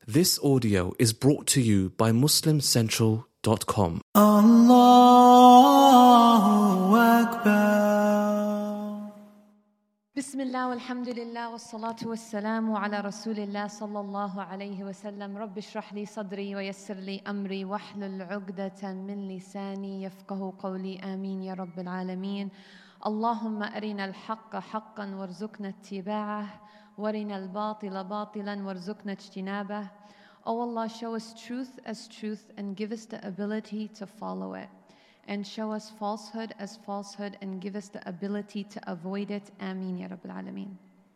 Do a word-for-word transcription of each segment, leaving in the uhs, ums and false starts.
This audio is brought to you by muslim central dot com. Allahu Akbar. Bismillah walhamdulillah wassalatu wassalamu ala rasulillah sallallahu alayhi wa sallam. Rabbi shrah li sadri wa yassir li amri wahlul uqdatan min lisani yafqahu qawli. Ameen ya rabbil alameen. Allahumma arina al-haqqa haqqan warzuqna ittiba'ah warina al-batila batilan warzuqna ijtinabah. O Allah, show us truth as truth and give us the ability to follow it. And show us falsehood as falsehood and give us the ability to avoid it. Ameen ya Rabbil Alameen.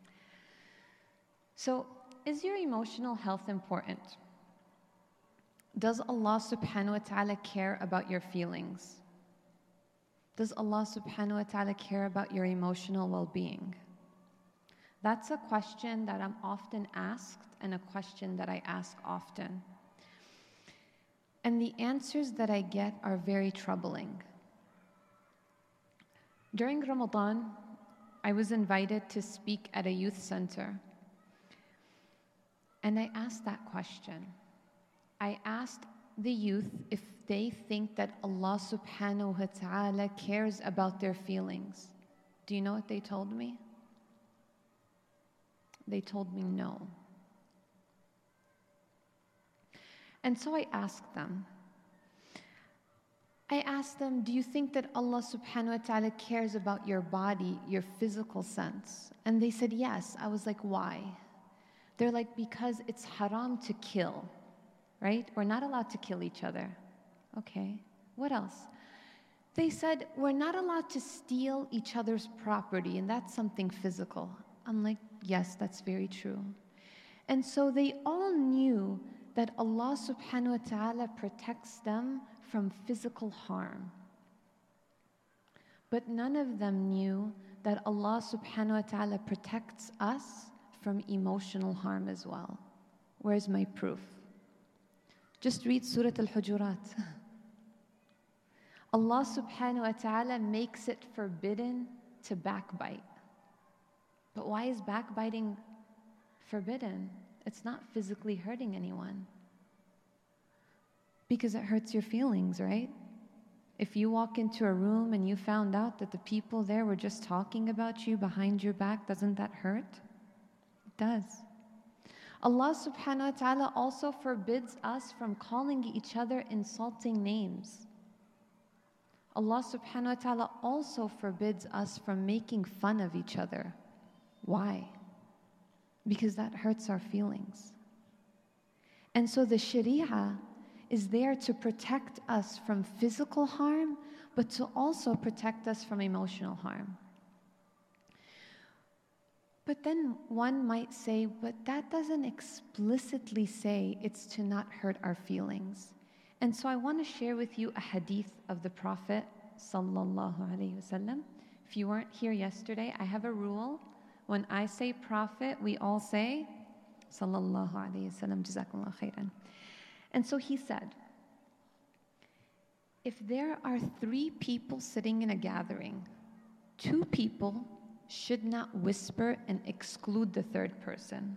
So, is your emotional health important? Does Allah subhanahu wa ta'ala care about your feelings? Does Allah subhanahu wa ta'ala care about your emotional well-being? That's a question that I'm often asked and a question that I ask often. And the answers that I get are very troubling. During Ramadan, I was invited to speak at a youth center. And I asked that question. I asked the youth if they think that Allah subhanahu wa ta'ala cares about their feelings. Do you know what they told me? They told me no. And so I asked them, I asked them, do you think that Allah subhanahu wa ta'ala cares about your body, your physical sense? And they said yes. I was like, why? They're like, because it's haram to kill, right? We're not allowed to kill each other. Okay, what else? They said, we're not allowed to steal each other's property, and that's something physical. I'm like, yes, that's very true. And so they all knew that Allah subhanahu wa ta'ala protects them from physical harm. But none of them knew that Allah subhanahu wa ta'ala protects us from emotional harm as well. Where's my proof? Just read Surah Al-Hujurat. Allah subhanahu wa ta'ala makes it forbidden to backbite. But why is backbiting forbidden? It's not physically hurting anyone. Because it hurts your feelings, right? If you walk into a room and you found out that the people there were just talking about you behind your back, doesn't that hurt? It does. Allah subhanahu wa ta'ala also forbids us from calling each other insulting names. Allah subhanahu wa ta'ala also forbids us from making fun of each other. Why? Because that hurts our feelings. And so the Sharia is there to protect us from physical harm, but to also protect us from emotional harm. But then one might say, but that doesn't explicitly say it's to not hurt our feelings. And so I want to share with you a hadith of the Prophet sallallahu alaihi wasallam. If you weren't here yesterday, I have a rule. When I say Prophet, we all say, Sallallahu Alaihi Wasallam, Jazakumullah khairan. And so he said, if there are three people sitting in a gathering, two people should not whisper and exclude the third person.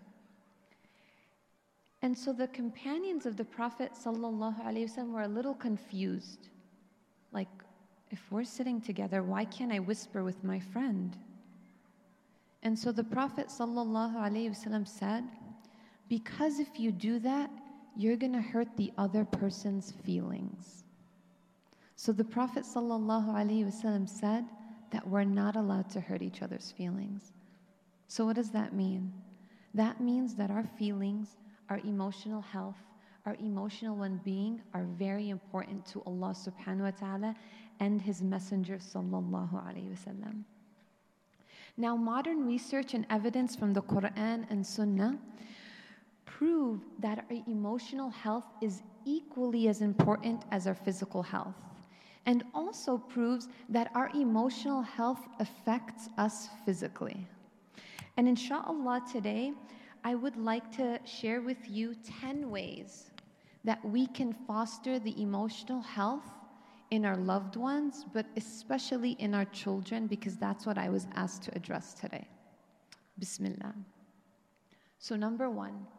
And so the companions of the Prophet Sallallahu Alaihi Wasallam were a little confused. Like, if we're sitting together, why can't I whisper with my friend? And so the Prophet ﷺ said, because if you do that, you're going to hurt the other person's feelings. So the Prophet ﷺ said that we're not allowed to hurt each other's feelings. So what does that mean? That means that our feelings, our emotional health, our emotional well-being are very important to Allah subhanahu wa ta'ala and His Messenger sallallahu alayhi wa sallam. Now, modern research and evidence from the Quran and Sunnah prove that our emotional health is equally as important as our physical health, and also proves that our emotional health affects us physically. And inshallah today, I would like to share with you ten ways that we can foster the emotional health in our loved ones, but especially in our children, because that's what I was asked to address today. Bismillah. So number one,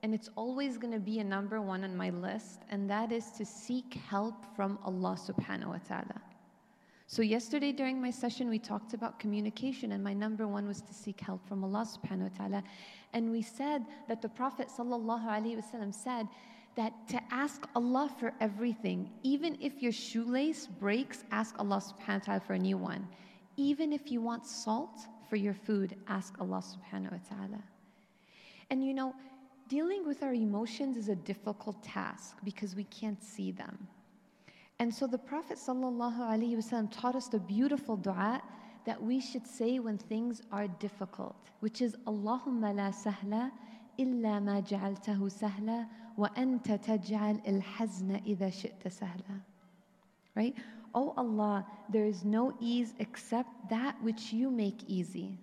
and it's always going to be a number one on my list, and that is to seek help from Allah subhanahu wa ta'ala. So yesterday during my session, we talked about communication, and my number one was to seek help from Allah subhanahu wa ta'ala. And we said that the Prophet sallallahu alaihi wasallam said that to ask Allah for everything, even if your shoelace breaks, ask Allah subhanahu wa ta'ala for a new one. Even if you want salt for your food, ask Allah subhanahu wa ta'ala. And you know, dealing with our emotions is a difficult task because we can't see them. And so the Prophet sallallahu alaihi wasallam taught us the beautiful dua that we should say when things are difficult, which is Allahumma la sahla illa ma ja'altahu sahla wa anta taj'al al-hazna idha shi'ta sahla. Right? Oh Allah, there is no ease except that which you make easy.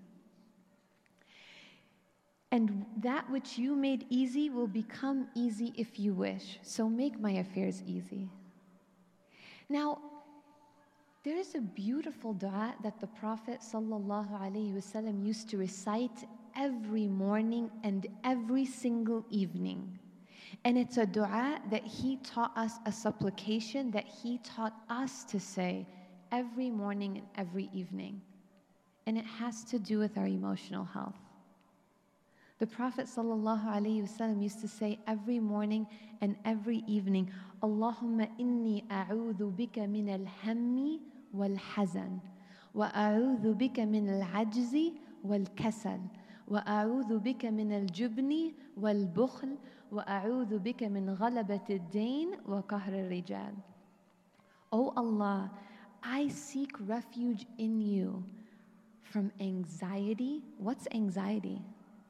And that which you made easy will become easy if you wish. So make my affairs easy. Now, there is a beautiful dua that the Prophet sallallahu alaihi wasallam used to recite every morning and every single evening. And it's a dua that he taught us, a supplication that he taught us to say every morning and every evening. And it has to do with our emotional health. The Prophet sallallahu alaihi wasallam used to say every morning and every evening, Allahumma inni a'udhu bika min al-hammi wal-hazan, wa a'udhu bika min al-ajzi wal-kasal, wa a'udhu bika min al-jubni wal-bukhl, wa a'udhu bika min ghalabat ad-dain wa qahr al-rijal. Oh Allah, I seek refuge in you from anxiety. What's anxiety?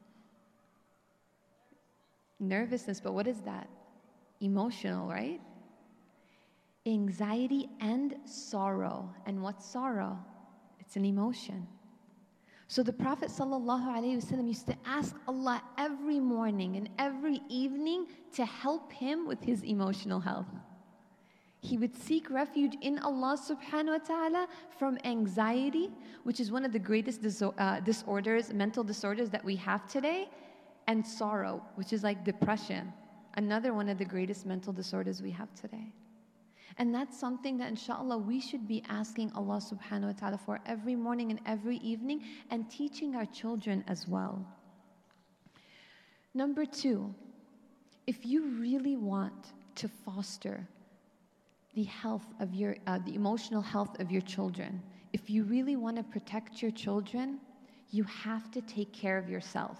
Nervousness, but what is that? Emotional, right? Anxiety and sorrow. And what's sorrow? It's an emotion. So the Prophet ﷺ used to ask Allah every morning and every evening to help him with his emotional health. He would seek refuge in Allah subhanahu wa ta'ala from anxiety, which is one of the greatest diso- uh, disorders, mental disorders that we have today, and sorrow, which is like depression, another one of the greatest mental disorders we have today. And that's something that inshallah we should be asking Allah subhanahu wa ta'ala for every morning and every evening, and teaching our children as well. Number two, if you really want to foster the health of your, uh, the emotional health of your children, if you really want to protect your children, you have to take care of yourself.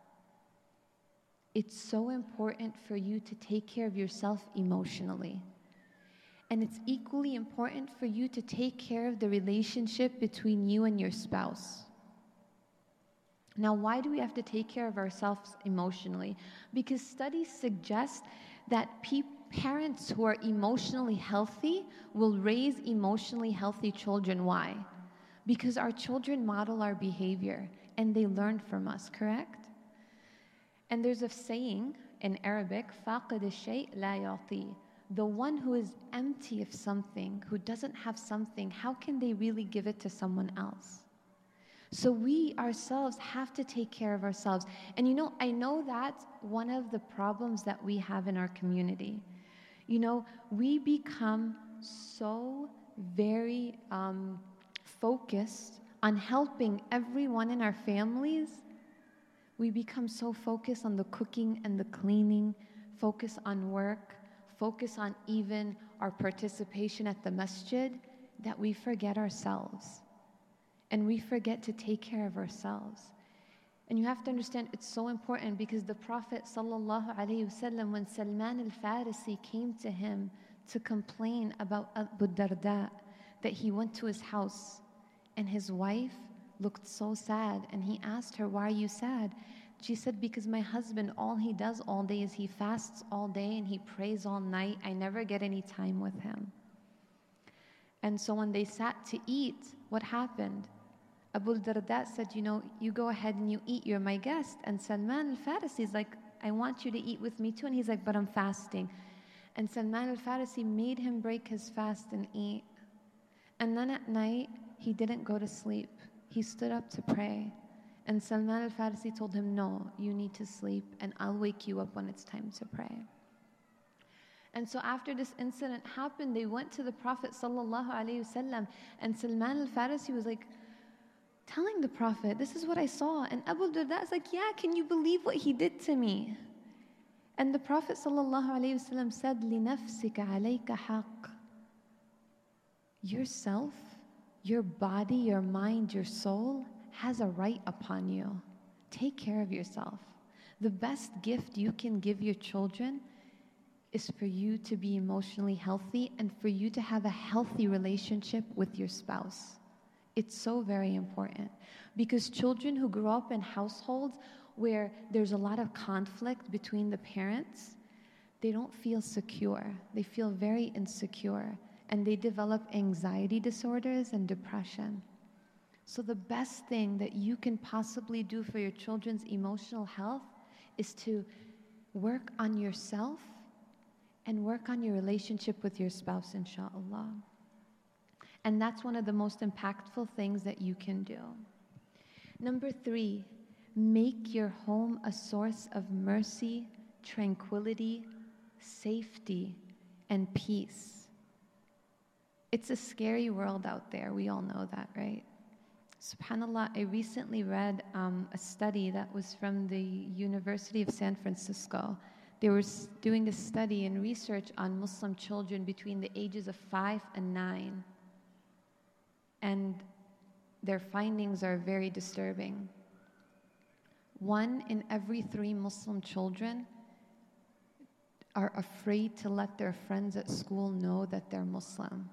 It's so important for you to take care of yourself emotionally. And it's equally important for you to take care of the relationship between you and your spouse. Now, why do we have to take care of ourselves emotionally? Because studies suggest that pe- parents who are emotionally healthy will raise emotionally healthy children. Why? Because our children model our behavior and they learn from us, correct? And there's a saying in Arabic, فَاقِدِ الشَّيْء لَا يُعْطِي. The one who is empty of something, who doesn't have something, how can they really give it to someone else? So we ourselves have to take care of ourselves. And you know, I know that's one of the problems that we have in our community. You know, we become so very um, focused on helping everyone in our families. We become so focused on the cooking and the cleaning, focus on work, focus on even our participation at the masjid, that we forget ourselves. And we forget to take care of ourselves. And you have to understand, it's so important because the Prophet sallallahu alaihi wasallam, when Salman al-Farisi came to him to complain about Abu Darda, that he went to his house and his wife looked so sad, and he asked her, why are you sad? She said, because my husband, all he does all day is he fasts all day and he prays all night. I never get any time with him. And so when they sat to eat, what happened? Abu Darda said, you know, you go ahead and you eat, you're my guest. And Salman al-Farisi is like, I want you to eat with me too. And he's like, but I'm fasting. And Salman al-Farisi made him break his fast and eat. And then at night, he didn't go to sleep. He stood up to pray. And Salman al-Farisi told him, no, you need to sleep and I'll wake you up when it's time to pray. And so after this incident happened, they went to the Prophet sallallahu alaihi wasallam, and Salman al-Farisi was like telling the Prophet, this is what I saw. And Abu Darda is like, yeah, can you believe what he did to me? And the Prophet sallallahu alaihi wasallam said, لِنَفْسِكَ عَلَيْكَ حَقٍّ. Yourself, your body, your mind, your soul has a right upon you. Take care of yourself. The best gift you can give your children is for you to be emotionally healthy and for you to have a healthy relationship with your spouse. It's so very important, because children who grow up in households where there's a lot of conflict between the parents, they don't feel secure. They feel very insecure, and they develop anxiety disorders and depression. So the best thing that you can possibly do for your children's emotional health is to work on yourself and work on your relationship with your spouse, inshallah. And that's one of the most impactful things that you can do. Number three, make your home a source of mercy, tranquility, safety, and peace. It's a scary world out there. We all know that, right? SubhanAllah, I recently read um, a study that was from the University of San Francisco. They were doing a study and research on Muslim children between the ages of five and nine. And their findings are very disturbing. One in every three Muslim children are afraid to let their friends at school know that they're Muslim.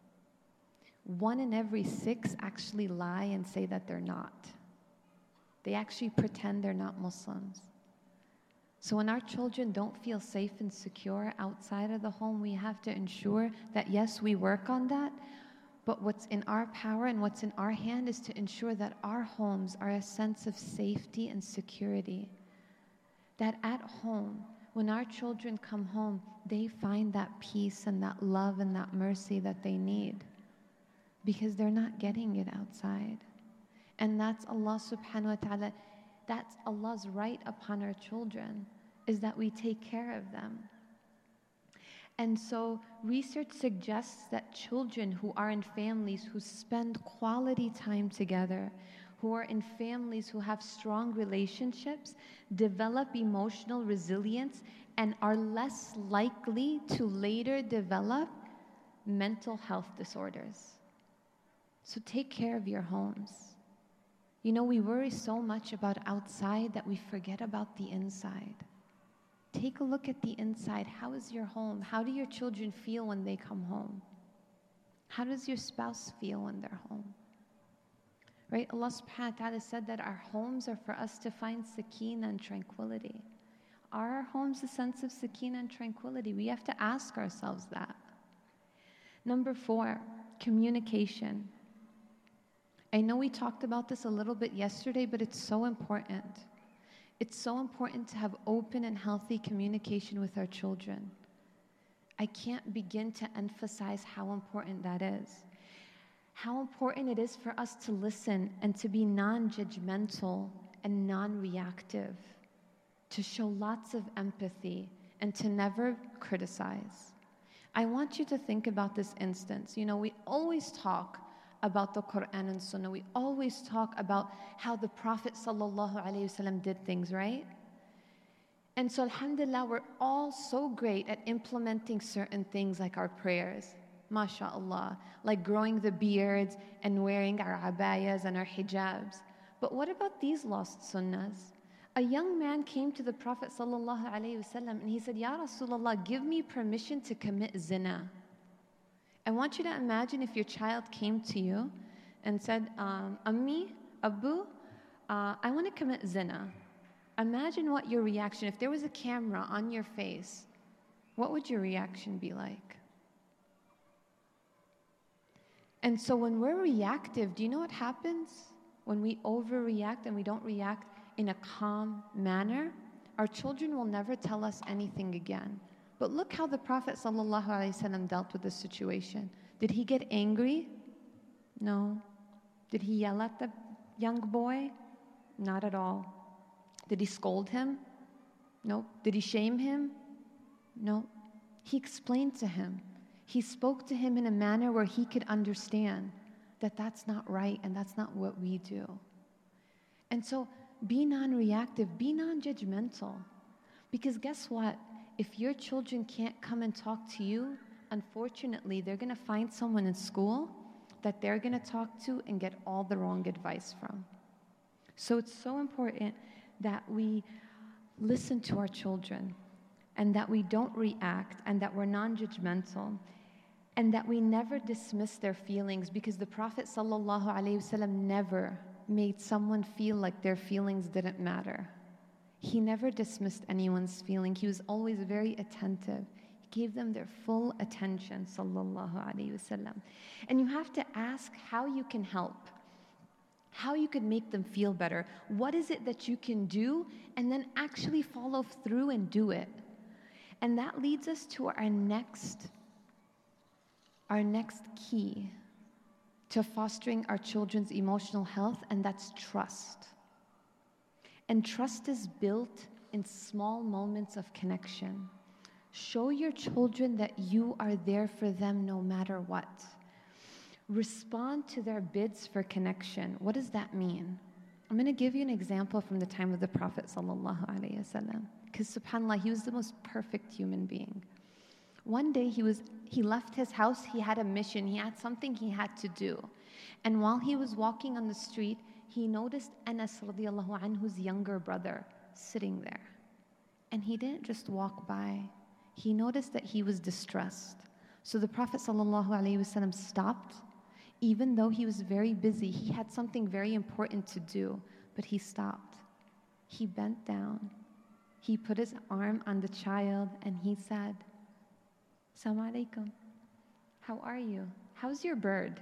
One in every six actually lie and say that they're not. They actually pretend they're not Muslims. So when our children don't feel safe and secure outside of the home, we have to ensure that, yes, we work on that, but what's in our power and what's in our hand is to ensure that our homes are a sense of safety and security. That at home, when our children come home, they find that peace and that love and that mercy that they need, because they're not getting it outside. And that's Allah subhanahu wa ta'ala, that's Allah's right upon our children, is that we take care of them. And so research suggests that children who are in families who spend quality time together, who are in families who have strong relationships, develop emotional resilience and are less likely to later develop mental health disorders. So take care of your homes. You know, we worry so much about outside that we forget about the inside. Take a look at the inside. How is your home? How do your children feel when they come home? How does your spouse feel when they're home? Right? Allah subhanahu wa ta'ala said that our homes are for us to find sakina and tranquility. Are our homes a sense of sakina and tranquility? We have to ask ourselves that. Number four, communication. I know we talked about this a little bit yesterday, but it's so important. It's so important to have open and healthy communication with our children. I can't begin to emphasize how important that is. How important it is for us to listen and to be non-judgmental and non-reactive, to show lots of empathy and to never criticize. I want you to think about this instance. You know, we always talk about the Quran and Sunnah. We always talk about how the Prophet sallallahu alaihi wasallam did things, right? And so alhamdulillah, we're all so great at implementing certain things like our prayers, mashallah, like growing the beards and wearing our abayas and our hijabs. But what about these lost sunnahs? A young man came to the Prophet sallallahu alaihi wasallam and he said, Ya Rasulullah, give me permission to commit zina. I want you to imagine if your child came to you and said, um, Ammi, Abu, uh, I want to commit zina. Imagine what your reaction, if there was a camera on your face, what would your reaction be like? And so when we're reactive, do you know what happens? When we overreact and we don't react in a calm manner, our children will never tell us anything again. But look how the Prophet ﷺ dealt with this situation. Did he get angry? No. Did he yell at the young boy? Not at all. Did he scold him? No. Did he shame him? No. He explained to him. He spoke to him in a manner where he could understand that that's not right and that's not what we do. And so be non-reactive, be non-judgmental. Because guess what? If your children can't come and talk to you, unfortunately, they're going to find someone in school that they're going to talk to and get all the wrong advice from. So it's so important that we listen to our children and that we don't react and that we're non-judgmental and that we never dismiss their feelings, because the Prophet ﷺ never made someone feel like their feelings didn't matter. He never dismissed anyone's feeling. He was always very attentive. He gave them their full attention, sallallahu alaihi wasallam. And you have to ask how you can help, how you could make them feel better. What is it that you can do? And then actually follow through and do it. And that leads us to our next, our next key to fostering our children's emotional health, and that's trust. And trust is built in small moments of connection. Show your children that you are there for them no matter what. Respond to their bids for connection. What does that mean? I'm going to give you an example from the time of the Prophet sallallahu alaihi wasallam, because subhanAllah, he was the most perfect human being. One day he was he left his house. He had a mission. He had something he had to do. And while he was walking on the street, he noticed Anas radiallahu anhu's younger brother sitting there. And he didn't just walk by. He noticed that he was distressed. So the Prophet sallallahu alaihi wasallam stopped. Even though he was very busy, he had something very important to do, but he stopped. He bent down. He put his arm on the child and he said, "Assalamu alaikum. How are you? How's your bird?"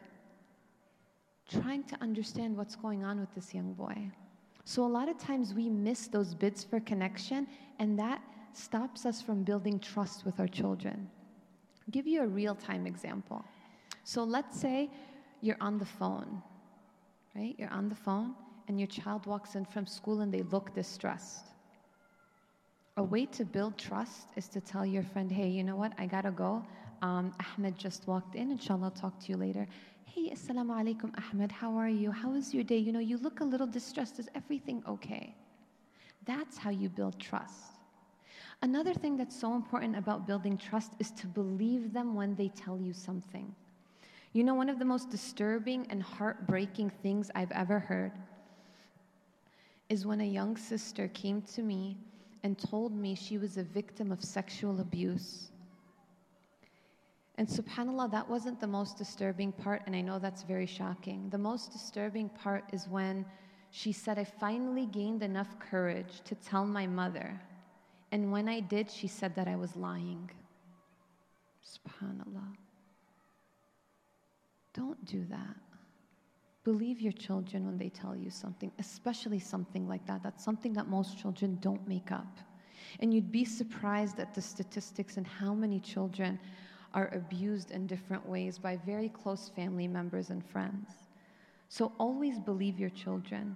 Trying to understand what's going on with this young boy. So a lot of times we miss those bids for connection, and that stops us from building trust with our children. I'll give you a real-time example. So let's say you're on the phone, right? You're on the phone, and your child walks in from school and they look distressed. A way to build trust is to tell your friend, "Hey, you know what? I gotta go. Um, Ahmed just walked in. Inshallah, I'll talk to you later. Hey, assalamu alaikum, Ahmed. How are you? How was your day? You know, you look a little distressed. Is everything okay?" That's how you build trust. Another thing that's so important about building trust is to believe them when they tell you something. You know, one of the most disturbing and heartbreaking things I've ever heard is when a young sister came to me and told me she was a victim of sexual abuse. And subhanAllah, that wasn't the most disturbing part, and I know that's very shocking. The most disturbing part is when she said, "I finally gained enough courage to tell my mother. And when I did, she said that I was lying." SubhanAllah. Don't do that. Believe your children when they tell you something, especially something like that. That's something that most children don't make up. And you'd be surprised at the statistics and how many children are abused in different ways by very close family members and friends. So always believe your children.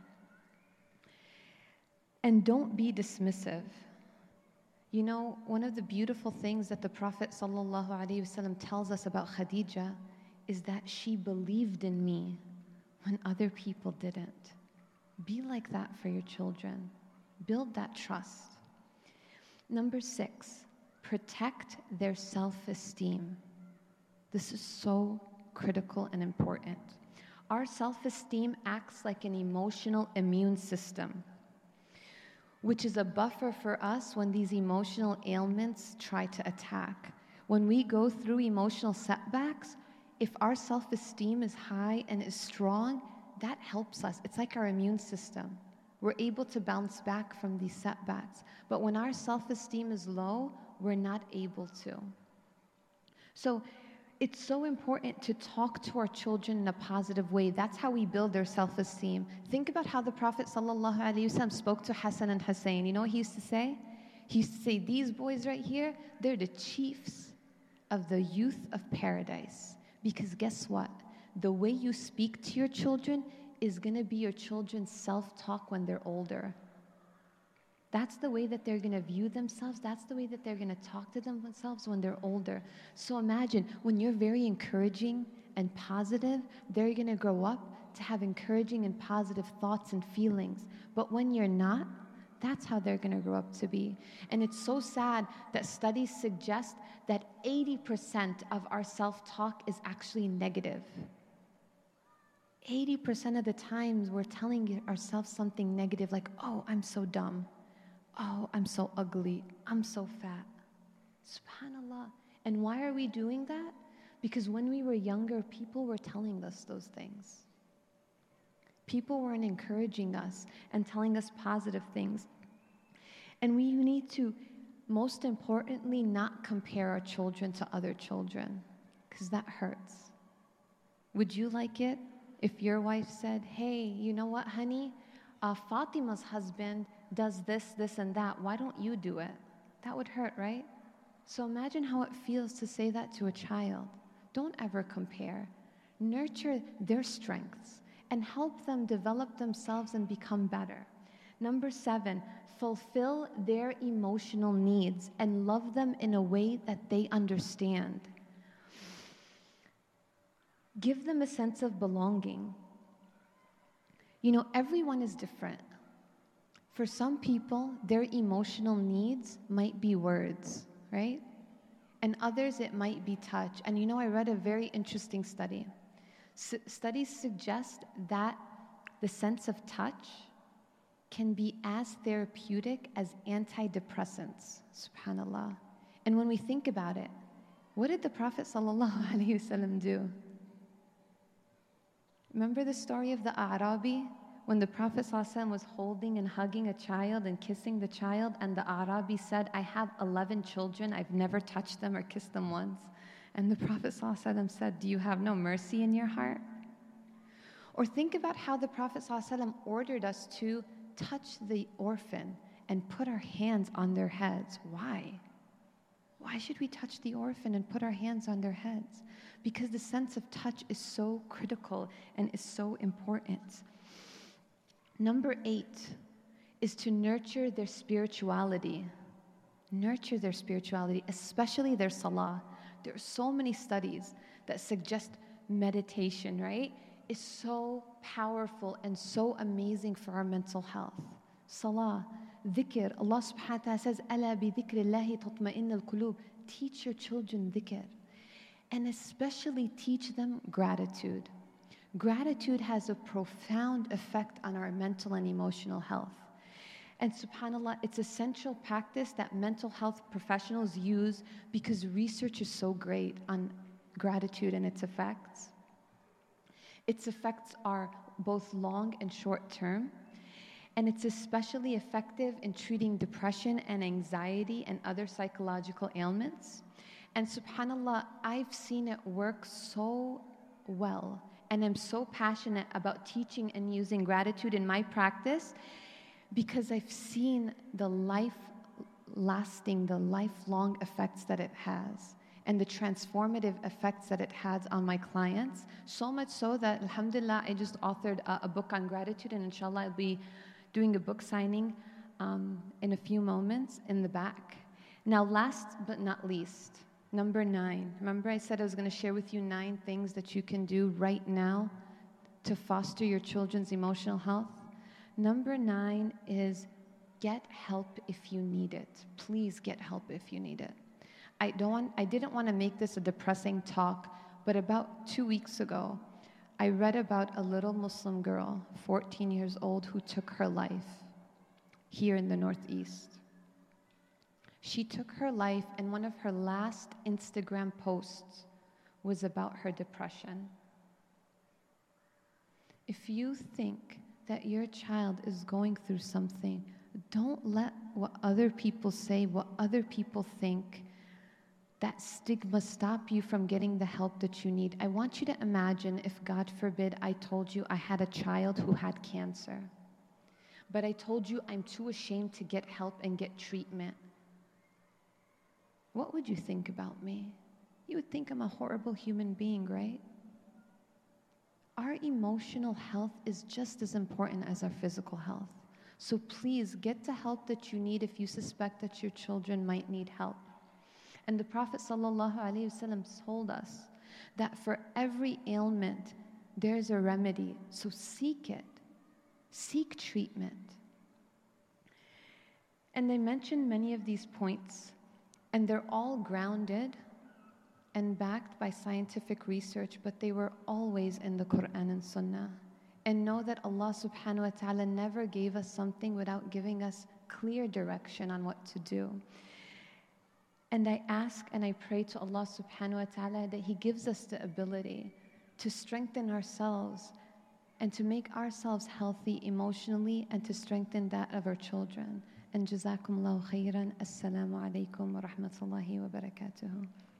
And don't be dismissive. You know, one of the beautiful things that the Prophet ﷺ tells us about Khadija is that she believed in me when other people didn't. Be like that for your children. Build that trust. Number six, protect their self-esteem. This is so critical and important. Our self-esteem acts like an emotional immune system, which is a buffer for us when these emotional ailments try to attack. When we go through emotional setbacks, if our self-esteem is high and is strong, that helps us. It's like our immune system. We're able to bounce back from these setbacks. But when our self-esteem is low, we're not able to. So it's so important to talk to our children in a positive way. That's how we build their self-esteem. Think about how the Prophet ﷺ spoke to Hassan and Hussein. You know what he used to say? He used to say, "These boys right here, they're the chiefs of the youth of paradise." Because guess what? The way you speak to your children is going to be your children's self-talk when they're older. That's the way that they're going to view themselves. That's the way that they're going to talk to themselves when they're older. So imagine when you're very encouraging and positive, they're going to grow up to have encouraging and positive thoughts and feelings. But when you're not, that's how they're going to grow up to be. And it's so sad that studies suggest that eighty percent of our self-talk is actually negative. eighty percent of the times we're telling ourselves something negative like, oh, I'm so dumb. Oh, I'm so ugly. I'm so fat. SubhanAllah. And why are we doing that? Because when we were younger, people were telling us those things. People weren't encouraging us and telling us positive things. And we need to, most importantly, not compare our children to other children, because that hurts. Would you like it if your wife said, hey, you know what, honey? Uh, Fatima's husband does this, this, and that. Why don't you do it? That would hurt, right? So imagine how it feels to say that to a child. Don't ever compare. Nurture their strengths and help them develop themselves and become better. Number seven, fulfill their emotional needs and love them in a way that they understand. Give them a sense of belonging. You know, everyone is different. For some people, their emotional needs might be words, right? And others, it might be touch. And you know, I read a very interesting study. S- studies suggest that the sense of touch can be as therapeutic as antidepressants, subhanAllah. And when we think about it, what did the Prophet ﷺ do? Remember the story of the A'rabi? When the Prophet ﷺ was holding and hugging a child and kissing the child, and the A'rabi said, I have eleven children, I've never touched them or kissed them once. And the Prophet ﷺ said, do you have no mercy in your heart? Or think about how the Prophet ﷺ ordered us to touch the orphan and put our hands on their heads. Why? Why should we touch the orphan and put our hands on their heads? Because the sense of touch is so critical and is so important. Number eight is to nurture their spirituality. Nurture their spirituality, especially their salah. There are so many studies that suggest meditation, right, is so powerful and so amazing for our mental health. Salah, dhikr. Allah subhanahu wa ta'ala says, أَلَا بِذِكْرِ اللَّهِ تَطْمَئِنُّ الْقُلُوبِ. Teach your children dhikr. And especially teach them gratitude. Gratitude has a profound effect on our mental and emotional health. And subhanAllah, it's a central practice that mental health professionals use because research is so great on gratitude and its effects. Its effects are both long and short term, and it's especially effective in treating depression and anxiety and other psychological ailments. And subhanAllah, I've seen it work so well, and I'm so passionate about teaching and using gratitude in my practice because I've seen the life-lasting, the lifelong effects that it has and the transformative effects that it has on my clients. So much so that, alhamdulillah, I just authored a, a book on gratitude, and inshallah I'll be doing a book signing um, in a few moments in the back. Now, last but not least, number nine. Remember I said I was going to share with you nine things that you can do right now to foster your children's emotional health? Number nine is get help if you need it. Please get help if you need it. I don't want, I didn't want to make this a depressing talk, but about two weeks ago, I read about a little Muslim girl, fourteen years old, who took her life here in the Northeast. She took her life, and one of her last Instagram posts was about her depression. If you think that your child is going through something, don't let what other people say, what other people think, that stigma stop you from getting the help that you need. I want you to imagine if, God forbid, I told you I had a child who had cancer, but I told you I'm too ashamed to get help and get treatment. What would you think about me? You would think I'm a horrible human being, right? our emotional health is just as important as our physical health. So please get the help that you need if you suspect that your children might need help. And the Prophet ﷺ told us that for every ailment, there's a remedy. So seek it. Seek treatment. And they mentioned many of these points, and they're all grounded and backed by scientific research, but they were always in the Quran and Sunnah. And know that Allah subhanahu wa ta'ala never gave us something without giving us clear direction on what to do. And I ask and I pray to Allah subhanahu wa ta'ala that He gives us the ability to strengthen ourselves and to make ourselves healthy emotionally and to strengthen that of our children. And jazakumullahu khairan. Assalamu alaikum wa rahmatullahi wa barakatuhu.